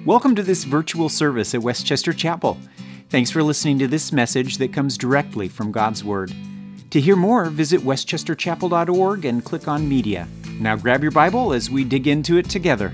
Welcome to this virtual service at Westchester Chapel. Thanks for listening to this message that comes directly from God's Word. To hear more, visit westchesterchapel.org and click on Media. Now grab your Bible as we dig into it together.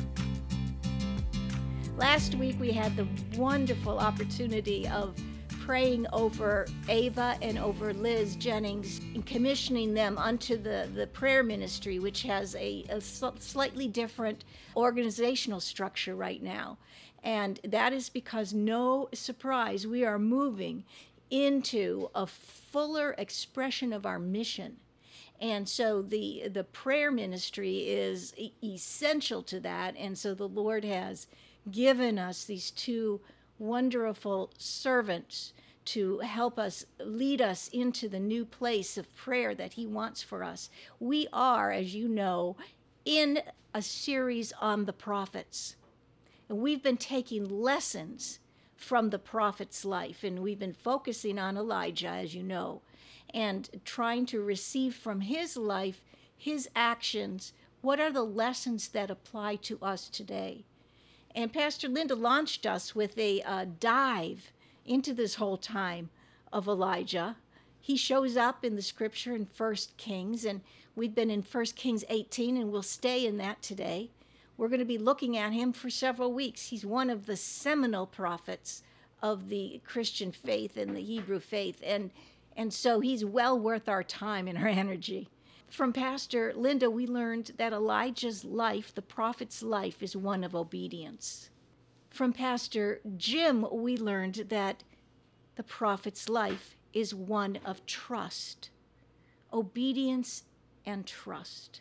Last week we had the wonderful opportunity of praying over Ava and over Liz Jennings and commissioning them unto the prayer ministry, which has a slightly different organizational structure right now. And that is because, no surprise, we are moving into a fuller expression of our mission. And so the prayer ministry is essential to that. And so the Lord has given us these two wonderful servants to help us lead us into the new place of prayer that He wants for us. We are, as you know, in a series on the prophets. And we've been taking lessons from the prophet's life, and we've been focusing on Elijah, as you know, and trying to receive from his life, his actions, what are the lessons that apply to us today. And Pastor Linda launched us with a dive into this whole time of Elijah. He shows up in the scripture in 1 Kings, and we've been in 1 Kings 18, and we'll stay in that today. We're going to be looking at him for several weeks. He's one of the seminal prophets of the Christian faith and the Hebrew faith, and so he's well worth our time and our energy. From Pastor Linda, we learned that Elijah's life, the prophet's life, is one of obedience. From Pastor Jim, we learned that the prophet's life is one of trust, obedience and trust.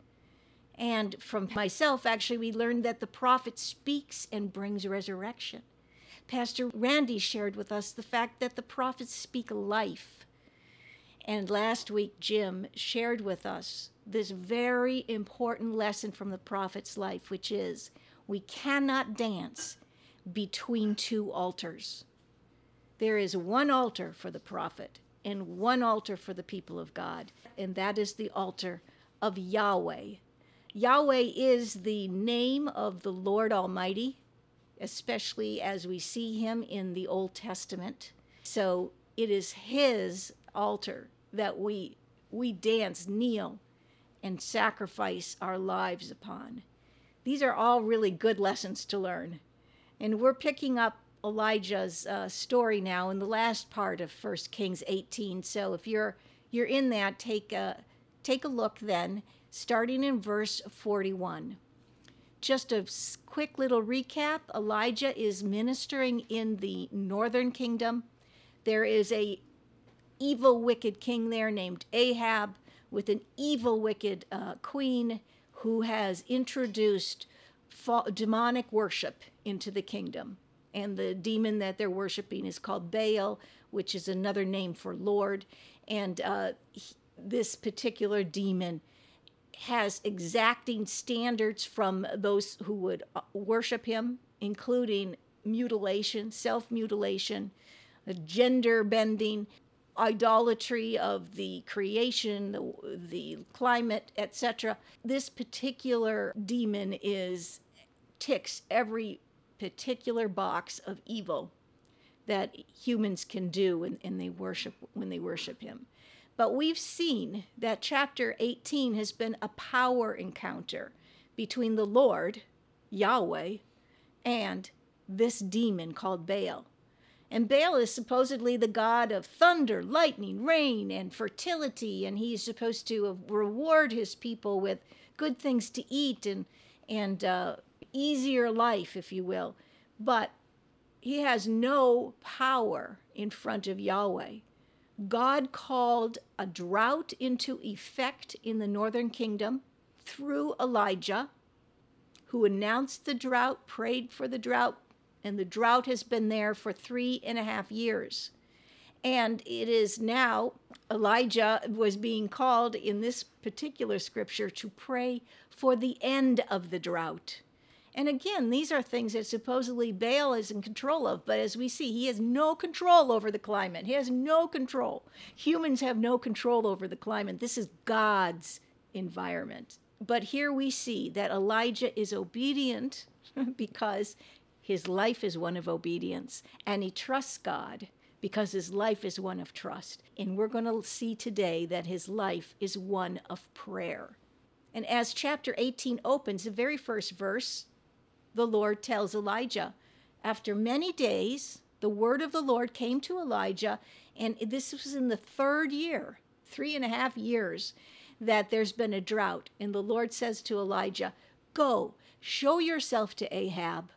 And from myself, actually, we learned that the prophet speaks and brings resurrection. Pastor Randy shared with us the fact that the prophets speak life. And last week, Jim shared with us this very important lesson from the prophet's life, which is we cannot dance between two altars. There is one altar for the prophet and one altar for the people of God, and that is the altar of Yahweh. Yahweh is the name of the Lord Almighty, especially as we see him in the Old Testament. So it is his altar that we dance, kneel, and sacrifice our lives upon. These are all really good lessons to learn. And we're picking up Elijah's story now in the last part of 1 Kings 18. So if you're in that, take a look then, starting in verse 41. Just a quick little recap. Elijah is ministering in the northern kingdom. There is a evil, wicked king there named Ahab with an evil, wicked queen who has introduced demonic worship into the kingdom. And the demon that they're worshiping is called Baal, which is another name for Lord. And this particular demon has exacting standards from those who would worship him, including mutilation, self-mutilation, gender bending, idolatry of the creation, the climate, etc. This particular demon ticks every particular box of evil that humans can do when they worship him. But we've seen that chapter 18 has been a power encounter between the Lord, Yahweh, and this demon called Baal. And Baal is supposedly the god of thunder, lightning, rain, and fertility, and he's supposed to reward his people with good things to eat and easier life, if you will. But he has no power in front of Yahweh. God called a drought into effect in the northern kingdom through Elijah, who announced the drought, prayed for the drought, and the drought has been there for 3.5 years. And it is now, Elijah was being called in this particular scripture to pray for the end of the drought. And again, these are things that supposedly Baal is in control of, but as we see, he has no control over the climate. He has no control. Humans have no control over the climate. This is God's environment. But here we see that Elijah is obedient because His life is one of obedience, and he trusts God because his life is one of trust. And we're going to see today that his life is one of prayer. And as chapter 18 opens, the very first verse, the Lord tells Elijah, after many days, the word of the Lord came to Elijah, and this was in the third year, 3.5 years, that there's been a drought. And the Lord says to Elijah, go, show yourself to Ahab.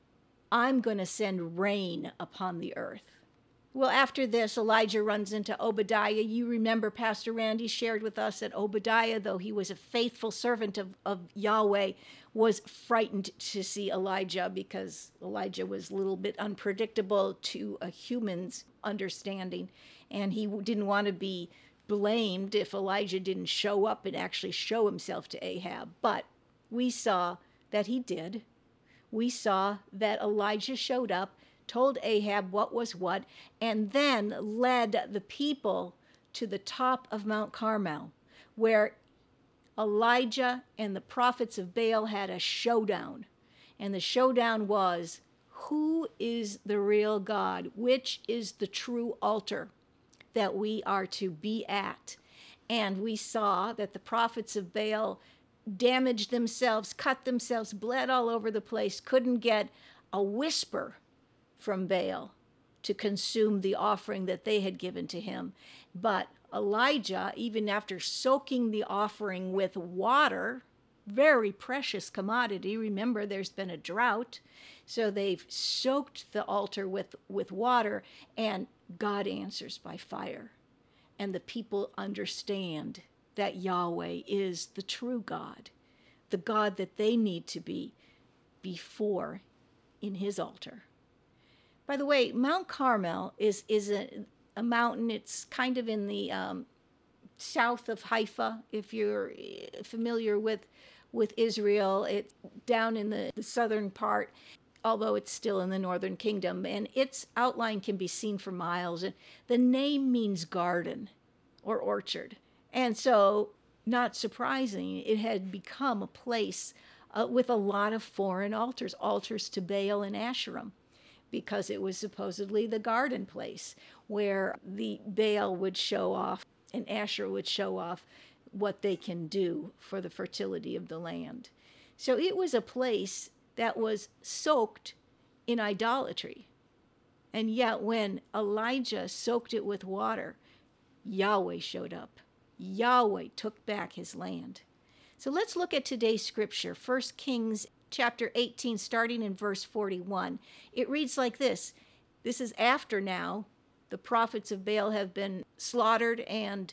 I'm going to send rain upon the earth. Well, after this, Elijah runs into Obadiah. You remember Pastor Randy shared with us that Obadiah, though he was a faithful servant of Yahweh, was frightened to see Elijah because Elijah was a little bit unpredictable to a human's understanding. And he didn't want to be blamed if Elijah didn't show up and actually show himself to Ahab. But we saw that he did. We saw that Elijah showed up, told Ahab what was what, and then led the people to the top of Mount Carmel, where Elijah and the prophets of Baal had a showdown. And the showdown was, who is the real God? Which is the true altar that we are to be at? And we saw that the prophets of Baal damaged themselves, cut themselves, bled all over the place, couldn't get a whisper from Baal to consume the offering that they had given to him. But Elijah, even after soaking the offering with water, very precious commodity, remember there's been a drought, so they've soaked the altar with water, and God answers by fire. And the people understand that Yahweh is the true God, the God that they need to be before in his altar. By the way, Mount Carmel is a mountain. It's kind of in the south of Haifa, if you're familiar with Israel. It's down in the southern part, although it's still in the northern kingdom. And its outline can be seen for miles. And the name means garden or orchard. And so, not surprising, it had become a place with a lot of foreign altars to Baal and Asherah, because it was supposedly the garden place where the Baal would show off and Asherah would show off what they can do for the fertility of the land. So it was a place that was soaked in idolatry. And yet when Elijah soaked it with water, Yahweh showed up. Yahweh took back his land. So let's look at today's scripture, 1 Kings chapter 18, starting in verse 41. It reads like this. This is after now the prophets of Baal have been slaughtered and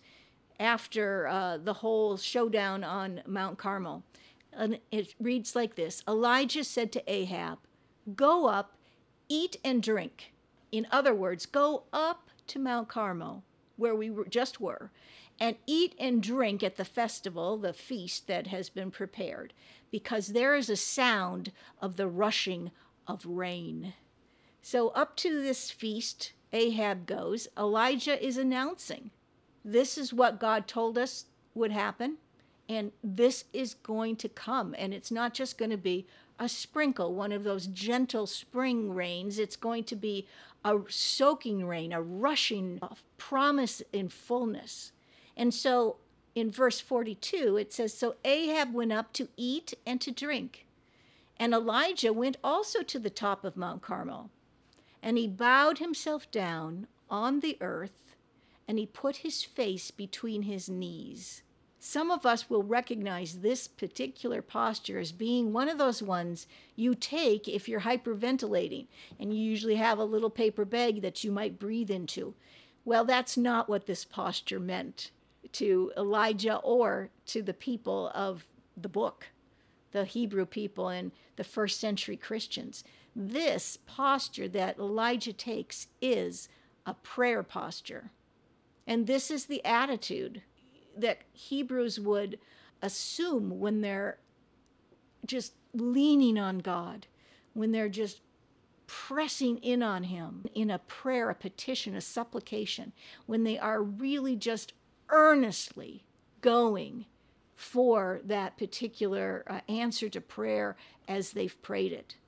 after the whole showdown on Mount Carmel. And it reads like this. Elijah said to Ahab, go up, eat and drink. In other words, go up to Mount Carmel, where we just were, and eat and drink at the festival, the feast that has been prepared, because there is a sound of the rushing of rain. So up to this feast, Ahab goes. Elijah is announcing, this is what God told us would happen, and this is going to come. And it's not just going to be a sprinkle, one of those gentle spring rains. It's going to be a soaking rain, a rushing of promise in fullness. And so in verse 42, it says, so Ahab went up to eat and to drink. And Elijah went also to the top of Mount Carmel. And he bowed himself down on the earth, and he put his face between his knees. Some of us will recognize this particular posture as being one of those ones you take if you're hyperventilating, and you usually have a little paper bag that you might breathe into. Well, that's not what this posture meant to Elijah or to the people of the book, the Hebrew people and the first century Christians. This posture that Elijah takes is a prayer posture. And this is the attitude that Hebrews would assume when they're just leaning on God, when they're just pressing in on him in a prayer, a petition, a supplication, when they are really just earnestly going for that particular answer to prayer as they've prayed it.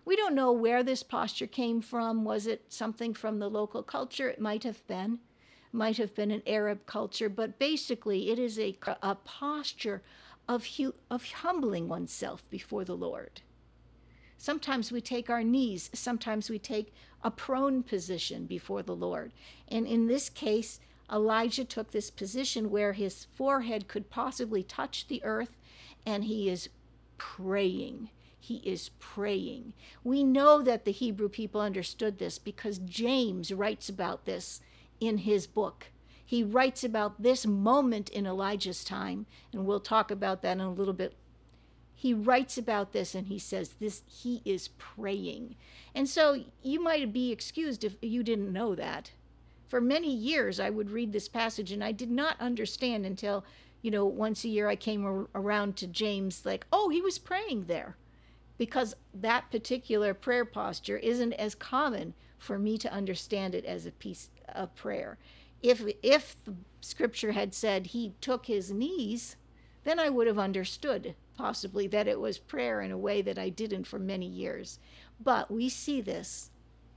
We don't know where this posture came from. Was it something from the local culture? It might have been. Might have been an Arab culture, but basically it is a posture of humbling oneself before the Lord. Sometimes we take our knees, sometimes we take a prone position before the Lord. And in this case, Elijah took this position where his forehead could possibly touch the earth, and he is praying. He is praying. We know that the Hebrew people understood this because James writes about this in his book. He writes about this moment in Elijah's time, and we'll talk about that in a little bit. He writes about this and he says he is praying. And so you might be excused if you didn't know that. For many years I would read this passage and I did not understand until, once a year I came around to James like, oh, he was praying there. Because that particular prayer posture isn't as common for me to understand it as a piece of prayer. If the scripture had said he took his knees, then I would have understood possibly that it was prayer in a way that I didn't for many years. But we see this.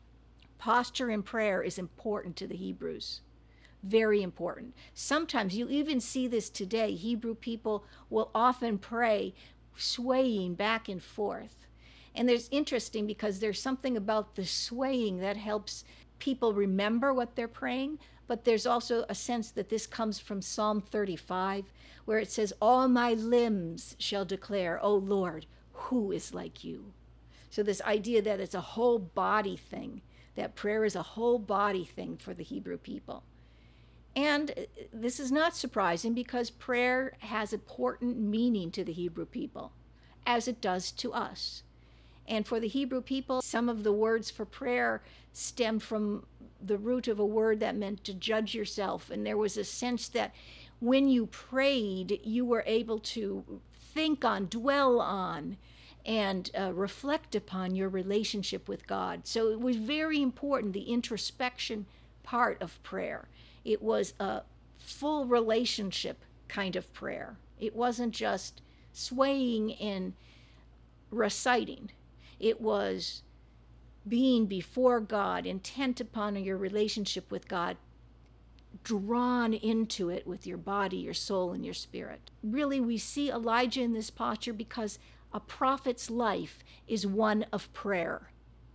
Posture in prayer is important to the Hebrews. Very important. Sometimes you even see this today. Hebrew people will often pray swaying back and forth. And there's interesting because there's something about the swaying that helps people remember what they're praying, but there's also a sense that this comes from Psalm 35, where it says, all my limbs shall declare, O Lord, who is like you? So this idea that it's a whole body thing, that prayer is a whole body thing for the Hebrew people. And this is not surprising because prayer has important meaning to the Hebrew people, as it does to us. And for the Hebrew people, some of the words for prayer stem from the root of a word that meant to judge yourself. And there was a sense that when you prayed, you were able to think on, dwell on, and reflect upon your relationship with God. So it was very important, the introspection part of prayer. It was a full relationship kind of prayer. It wasn't just swaying and reciting. It was being before God, intent upon your relationship with God, drawn into it with your body, your soul, and your spirit. Really, we see Elijah in this posture because a prophet's life is one of prayer.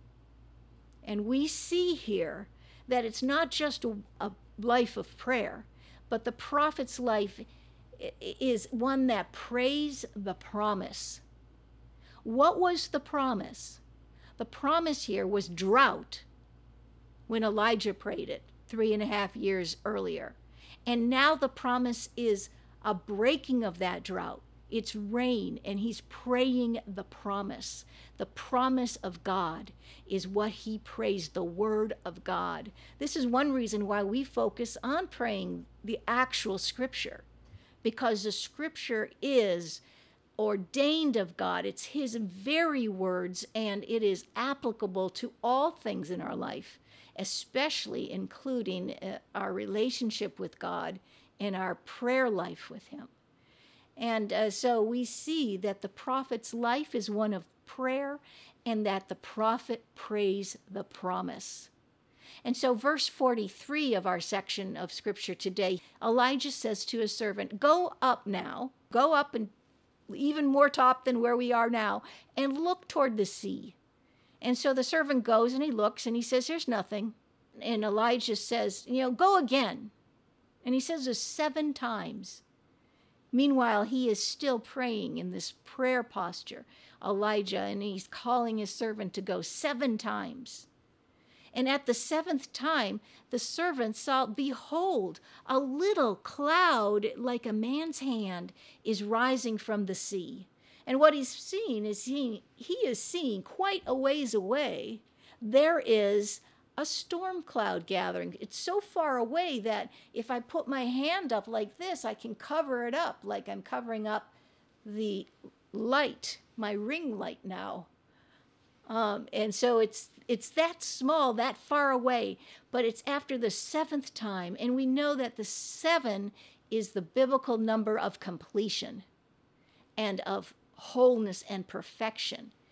And we see here that it's not just a life of prayer, but the prophet's life is one that prays the promise. What was the promise? The promise here was drought when Elijah prayed it 3.5 years earlier. And now the promise is a breaking of that drought. It's rain, and he's praying the promise. The promise of God is what he prays, the word of God. This is one reason why we focus on praying the actual scripture, because the scripture is ordained of God. It's his very words, and it is applicable to all things in our life, especially including our relationship with God and our prayer life with him. And so we see that the prophet's life is one of prayer, and that the prophet prays the promise. And so verse 43 of our section of scripture today, Elijah says to his servant, go up now, go up and even more top than where we are now, and look toward the sea. And so the servant goes and he looks and he says, there's nothing. And Elijah says, go again. And he says this 7 times. Meanwhile, he is still praying in this prayer posture, Elijah, and he's calling his servant to go 7 times. And at the 7th time, the servant saw, behold, a little cloud like a man's hand is rising from the sea. And what he's seeing is he is seeing quite a ways away, there is a storm cloud gathering. It's so far away that if I put my hand up like this, I can cover it up like I'm covering up the light, my ring light now. And so it's that small, that far away, but it's after the 7th time. And we know that the 7 is the biblical number of completion and of wholeness and perfection.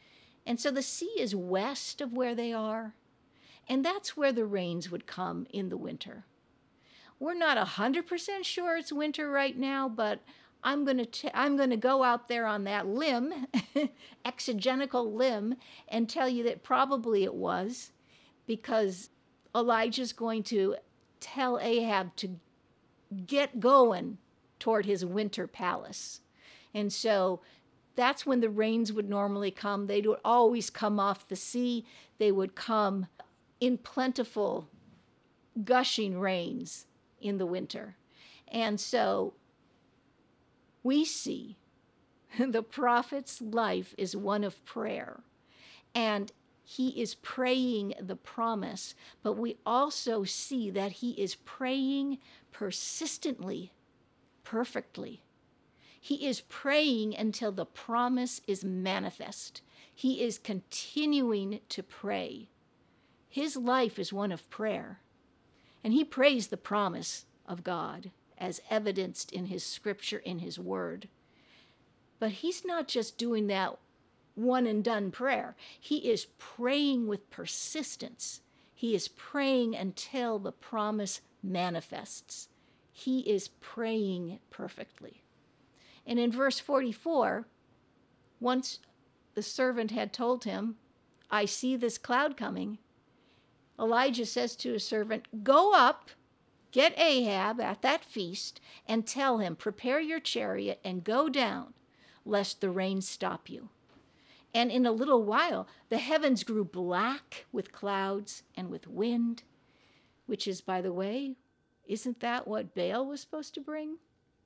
And so the sea is west of where they are, and that's where the rains would come in the winter. We're not 100% sure it's winter right now, but I'm going to go out there on that limb, exegetical limb, and tell you that probably it was, because Elijah's going to tell Ahab to get going toward his winter palace. And so that's when the rains would normally come. They would always come off the sea. They would come in plentiful, gushing rains in the winter. And so we see the prophet's life is one of prayer. And he is praying the promise, but we also see that he is praying persistently, perfectly. He is praying until the promise is manifest. He is continuing to pray. His life is one of prayer, and he prays the promise of God as evidenced in his scripture, in his word. But he's not just doing that one and done prayer. He is praying with persistence. He is praying until the promise manifests. He is praying perfectly. And in verse 44, once the servant had told him, I see this cloud coming, Elijah says to his servant, go up, get Ahab at that feast, and tell him, prepare your chariot and go down, lest the rain stop you. And in a little while, the heavens grew black with clouds and with wind, which is, by the way, isn't that what Baal was supposed to bring?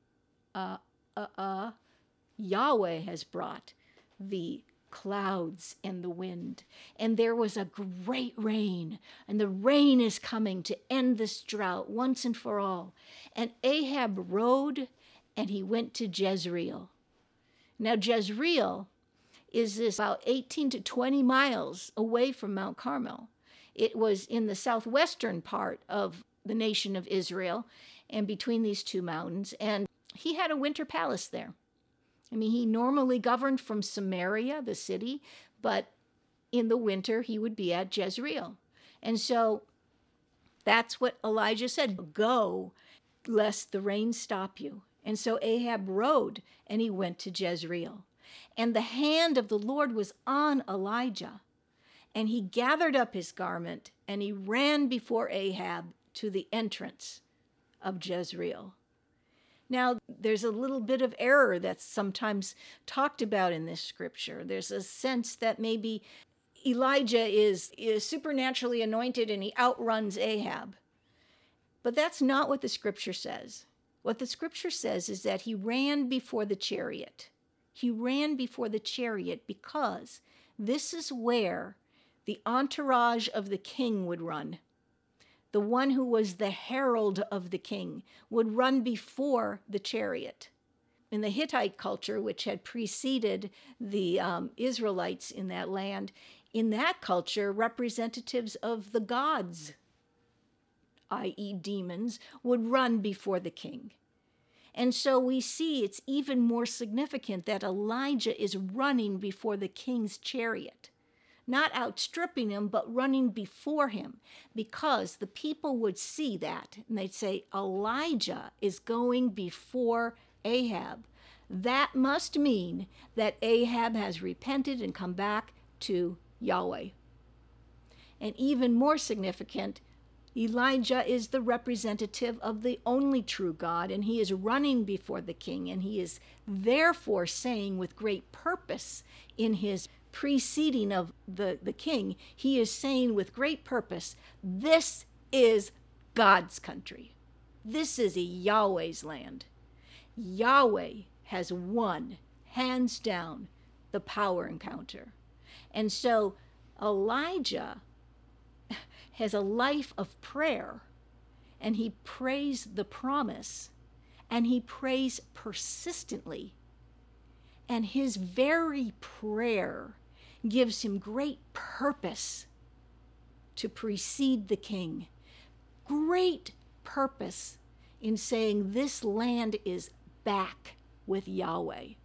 Yahweh has brought the clouds and the wind. And there was a great rain, and the rain is coming to end this drought once and for all. And Ahab rode, and he went to Jezreel. Now, Jezreel is this about 18 to 20 miles away from Mount Carmel. It was in the southwestern part of the nation of Israel and between these two mountains. And he had a winter palace there. I mean, he normally governed from Samaria, the city, but in the winter he would be at Jezreel. And so that's what Elijah said, go, lest the rain stop you. And so Ahab rode, and he went to Jezreel. And the hand of the Lord was on Elijah. And he gathered up his garment, and he ran before Ahab to the entrance of Jezreel. Now, there's a little bit of error that's sometimes talked about in this scripture. There's a sense that maybe Elijah is supernaturally anointed and he outruns Ahab. But that's not what the scripture says. What the scripture says is that he ran before the chariot. He ran before the chariot because this is where the entourage of the king would run. The one who was the herald of the king would run before the chariot. In the Hittite culture, which had preceded the Israelites in that land, in that culture, representatives of the gods, i.e. demons, would run before the king. And so we see it's even more significant that Elijah is running before the king's chariot. Not outstripping him, but running before him, because the people would see that, and they'd say, Elijah is going before Ahab. That must mean that Ahab has repented and come back to Yahweh. And even more significant, Elijah is the representative of the only true God, and he is running before the king, and he is therefore saying with great purpose in his preceding of the king, he is saying with great purpose, this is God's country. This is Yahweh's land. Yahweh has won, hands down, the power encounter. And so Elijah has a life of prayer, and he prays the promise, and he prays persistently. And his very prayer gives him great purpose to precede the king. Great purpose in saying this land is back with Yahweh.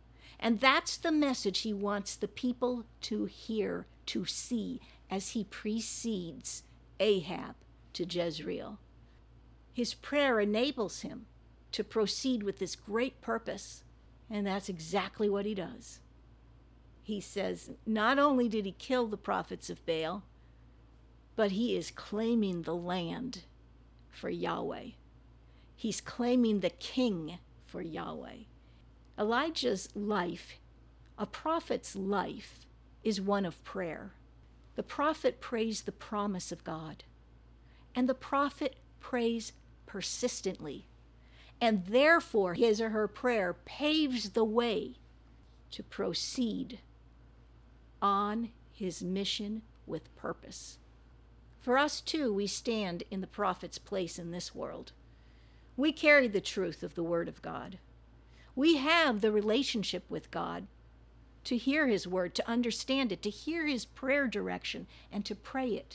And that's the message he wants the people to hear, to see, as he precedes Ahab to Jezreel. His prayer enables him to proceed with this great purpose, and that's exactly what he does. He says, not only did he kill the prophets of Baal, but he is claiming the land for Yahweh. He's claiming the king for Yahweh. Elijah's life, a prophet's life, is one of prayer. The prophet prays the promise of God, and the prophet prays persistently, and therefore his or her prayer paves the way to proceed on his mission with purpose. For us too, we stand in the prophet's place in this world. We carry the truth of the Word of God. We have the relationship with God to hear his word, to understand it, to hear his prayer direction, and to pray it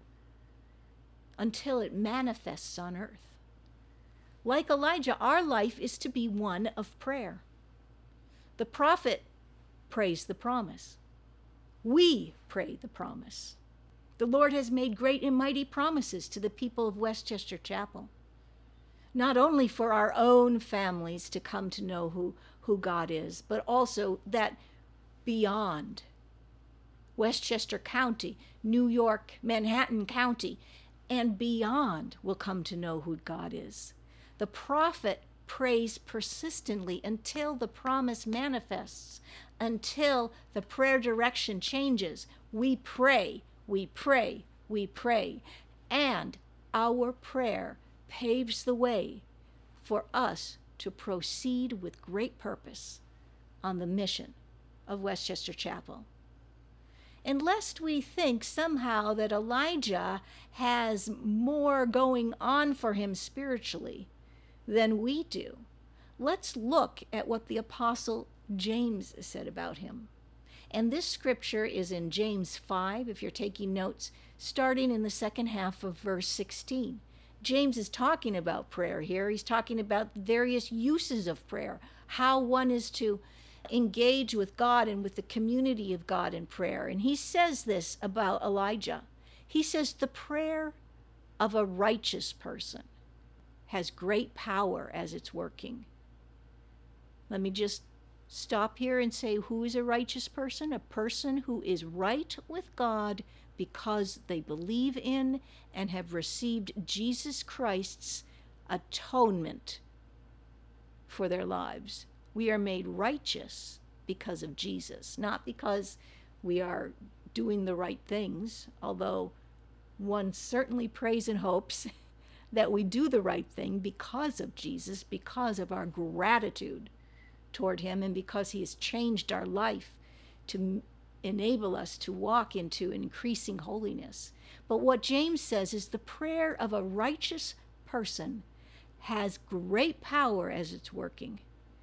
until it manifests on earth. Like Elijah, our life is to be one of prayer. The prophet prays the promise. We pray the promise. The Lord has made great and mighty promises to the people of Westchester Chapel, not only for our own families to come to know who God is, but also that beyond Westchester County, New York, Manhattan County, and beyond will come to know who God is. The prophet prays persistently until the promise manifests, until the prayer direction changes. We pray, we pray, we pray, and our prayer paves the way for us to proceed with great purpose on the mission of Westchester Chapel. And lest we think somehow that Elijah has more going on for him spiritually than we do, let's look at what the Apostle James said about him. And this scripture is in James 5, if you're taking notes, starting in the second half of verse 16. James is talking about prayer here. He's talking about various uses of prayer, how one is to engage with God and with the community of God in prayer. And he says this about Elijah. He says, the prayer of a righteous person has great power as it's working. Let me just stop here and say, who is a righteous person? A person who is right with God because they believe in and have received Jesus Christ's atonement for their lives. We are made righteous because of Jesus, not because we are doing the right things, although one certainly prays and hopes that we do the right thing because of Jesus, because of our gratitude toward him, and because he has changed our life to enable us to walk into increasing holiness. But what James says is the prayer of a righteous person has great power as it's working.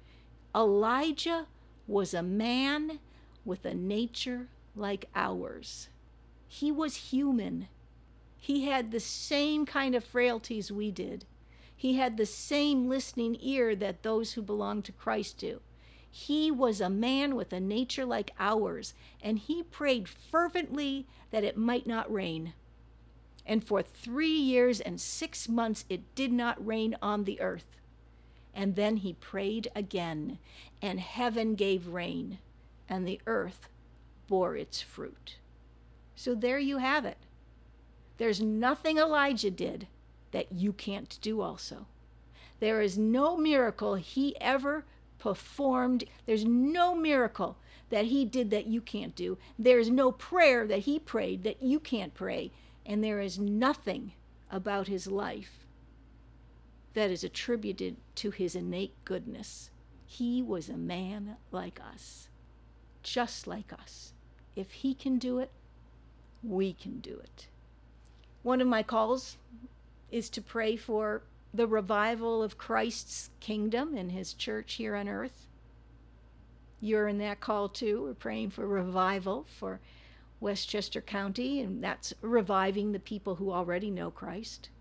Elijah was a man with a nature like ours. He was human. He had the same kind of frailties we did. He had the same listening ear that those who belong to Christ do. He was a man with a nature like ours, and he prayed fervently that it might not rain. And for 3 years and 6 months it did not rain on the earth. And then he prayed again, and heaven gave rain, and the earth bore its fruit. So there you have it. There's nothing Elijah did that you can't do also. There is no miracle he ever performed. There's no miracle that he did that you can't do. There's no prayer that he prayed that you can't pray. And there is nothing about his life that is attributed to his innate goodness. He was a man like us, just like us. If he can do it, we can do it. One of my calls is to pray for the revival of Christ's kingdom and his church here on earth. You're in that call too. We're praying for revival for Westchester County, and that's reviving the people who already know Christ.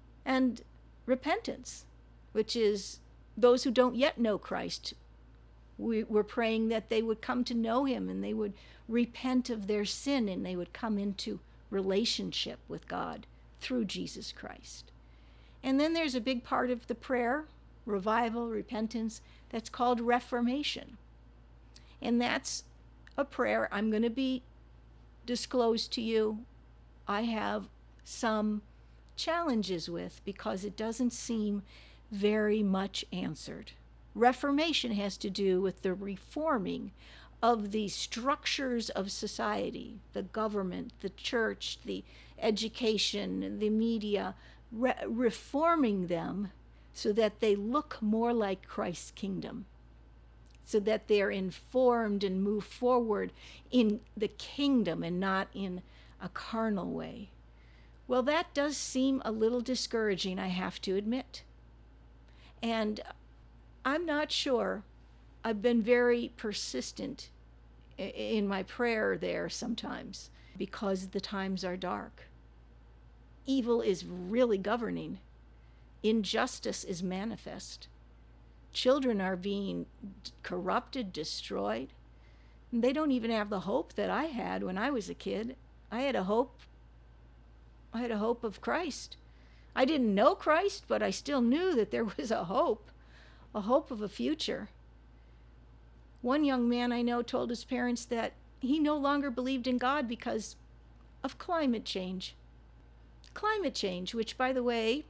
And repentance, which is those who don't yet know Christ We're praying that they would come to know him and they would repent of their sin and they would come into relationship with God through Jesus Christ. And then there's a big part of the prayer, revival, repentance, that's called reformation. And that's a prayer I'm going to be disclosed to you. I have some challenges with because it doesn't seem very much answered. Reformation has to do with the reforming of the structures of society, the government, the church, the education, the media, reforming them so that they look more like Christ's kingdom, so that they're informed and move forward in the kingdom and not in a carnal way. Well, that does seem a little discouraging, I have to admit. And I'm not sure. I've been very persistent in my prayer there sometimes because the times are dark. Evil is really governing. Injustice is manifest. Children are being corrupted, destroyed. They don't even have the hope that I had when I was a kid. I had a hope of Christ. I didn't know Christ, but I still knew that there was a hope of a future. One young man I know told his parents that he no longer believed in God because of climate change. Climate change, which, by the way,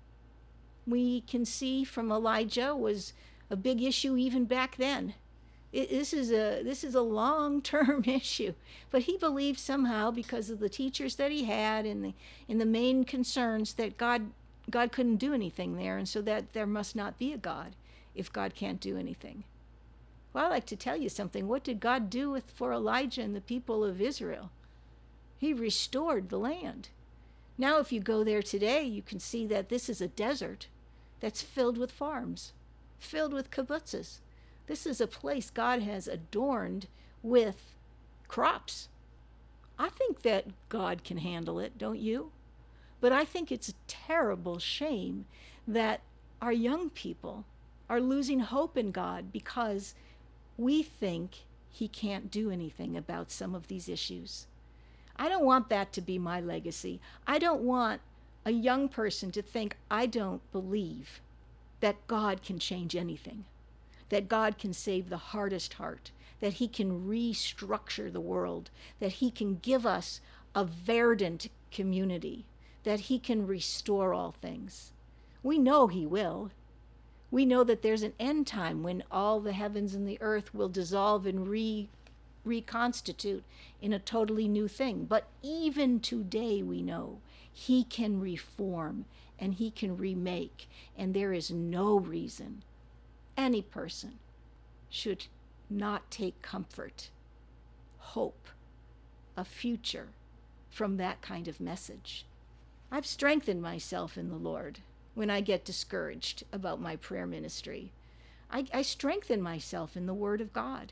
we can see from Elijah was a big issue even back then. This is a long-term issue, but he believed somehow because of the teachers that he had and the main concerns that God couldn't do anything there, and so that there must not be a God if God can't do anything. Well, I'd like to tell you something. What did God do for Elijah and the people of Israel? He restored the land. Now, if you go there today, you can see that this is a desert that's filled with farms, filled with kibbutzes. This is a place God has adorned with crops. I think that God can handle it, don't you? But I think it's a terrible shame that our young people are losing hope in God because we think he can't do anything about some of these issues. I don't want that to be my legacy. I don't want a young person to think I don't believe that God can change anything, that God can save the hardest heart, that he can restructure the world, that he can give us a verdant community, that he can restore all things. We know he will. We know that there's an end time when all the heavens and the earth will dissolve and reconstitute in a totally new thing. But even today we know he can reform and he can remake, and there is no reason any person should not take comfort, hope, a future from that kind of message. I've strengthened myself in the Lord when I get discouraged about my prayer ministry. I strengthen myself in the Word of God.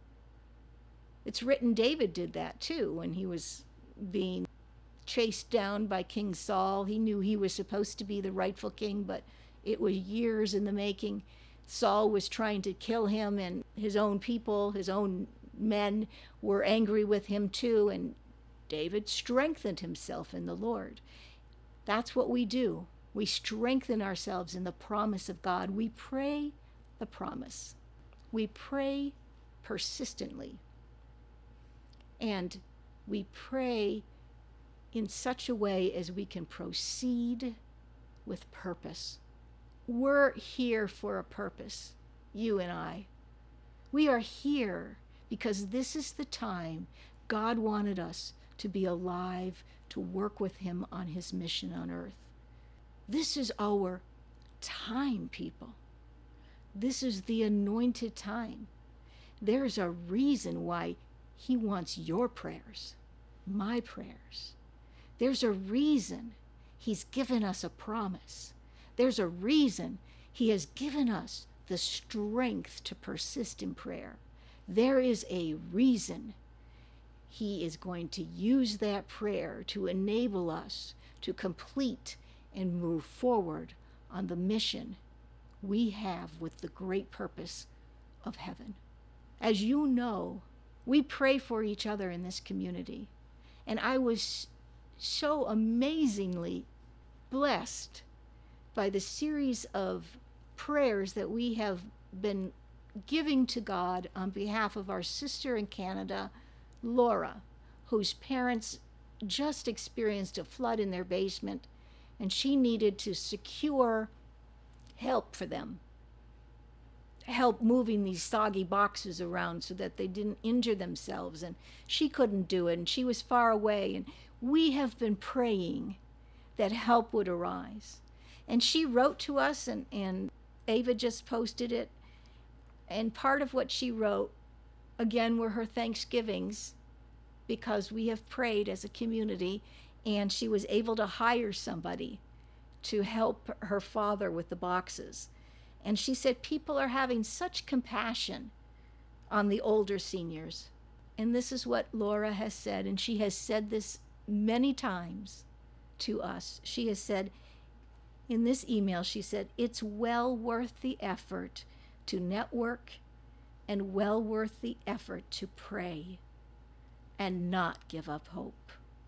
It's written David did that too when he was being chased down by King Saul. He knew he was supposed to be the rightful king, but it was years in the making. Saul was trying to kill him, and his own people, his own men, were angry with him too, and David strengthened himself in the Lord. That's what we do. We strengthen ourselves in the promise of God. We pray the promise. We pray persistently. And we pray in such a way as we can proceed with purpose. We're here for a purpose, you and I. We are here because this is the time God wanted us to be alive, to work with him on his mission on earth. This is our time, people. This is the anointed time. There's a reason why he wants your prayers, my prayers. There's a reason he's given us a promise. There's a reason he has given us the strength to persist in prayer. There is a reason he is going to use that prayer to enable us to complete and move forward on the mission we have with the great purpose of heaven. As you know, we pray for each other in this community. And I was so amazingly blessed by the series of prayers that we have been giving to God on behalf of our sister in Canada, Laura, whose parents just experienced a flood in their basement, and she needed to secure help for them, help moving these soggy boxes around so that they didn't injure themselves, and she couldn't do it, and she was far away, and we have been praying that help would arise. And she wrote to us, and Ava just posted it, and part of what she wrote, again, were her thanksgivings, because we have prayed as a community, and she was able to hire somebody to help her father with the boxes. And she said people are having such compassion on the older seniors. And this is what Laura has said, and she has said this many times to us. She has said, in this email, she said, it's well worth the effort to network and well worth the effort to pray and not give up hope.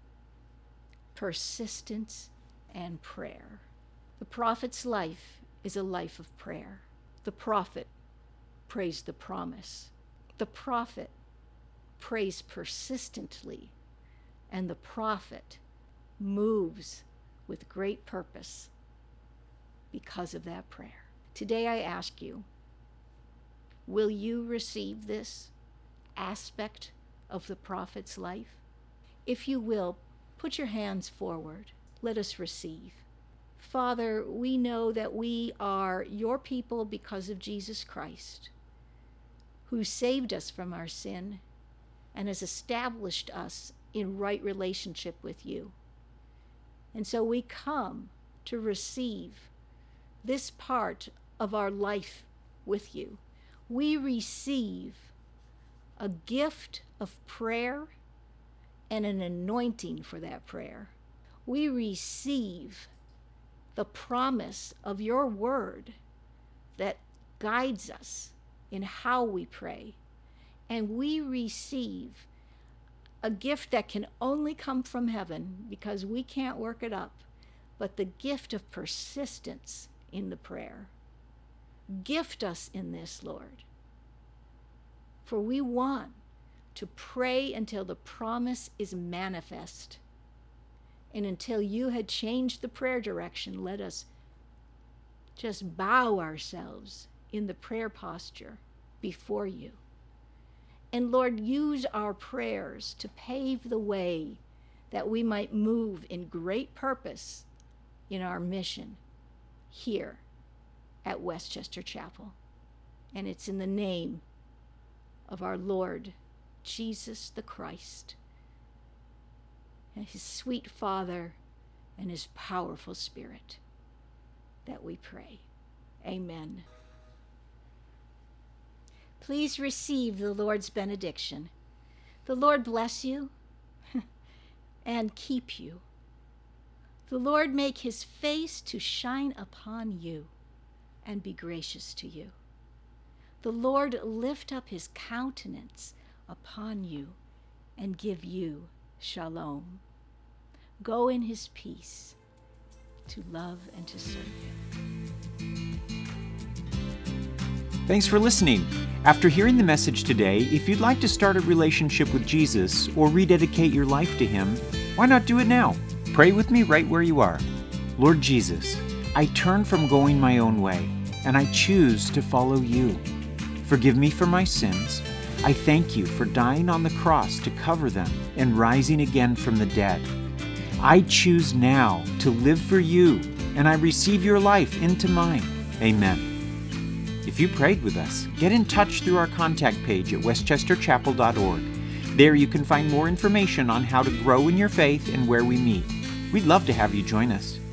Persistence and prayer. The prophet's life is a life of prayer. The prophet prays the promise. The prophet prays persistently, and the prophet moves with great purpose because of that prayer. Today I ask you, will you receive this aspect of the prophet's life? If you will, put your hands forward. Let us receive. Father, we know that we are your people because of Jesus Christ, who saved us from our sin and has established us in right relationship with you. And so we come to receive this part of our life with you. We receive a gift of prayer and an anointing for that prayer. We receive the promise of your word that guides us in how we pray. And we receive a gift that can only come from heaven because we can't work it up, but the gift of persistence in the prayer. Gift us in this, Lord. For we want to pray until the promise is manifest. And until you had changed the prayer direction, let us just bow ourselves in the prayer posture before you. And Lord, use our prayers to pave the way that we might move in great purpose in our mission here at Westchester Chapel. And it's in the name of our Lord Jesus the Christ, and his sweet Father, and his powerful Spirit, that we pray. Amen. Please receive the Lord's benediction. The Lord bless you and keep you. The Lord make his face to shine upon you and be gracious to you. The Lord lift up his countenance upon you and give you shalom. Go in his peace to love and to serve him. Thanks for listening. After hearing the message today, if you'd like to start a relationship with Jesus or rededicate your life to him, why not do it now? Pray with me right where you are. Lord Jesus, I turn from going my own way, and I choose to follow you. Forgive me for my sins. I thank you for dying on the cross to cover them and rising again from the dead. I choose now to live for you, and I receive your life into mine. Amen. If you prayed with us, get in touch through our contact page at westchesterchapel.org. There you can find more information on how to grow in your faith and where we meet. We'd love to have you join us.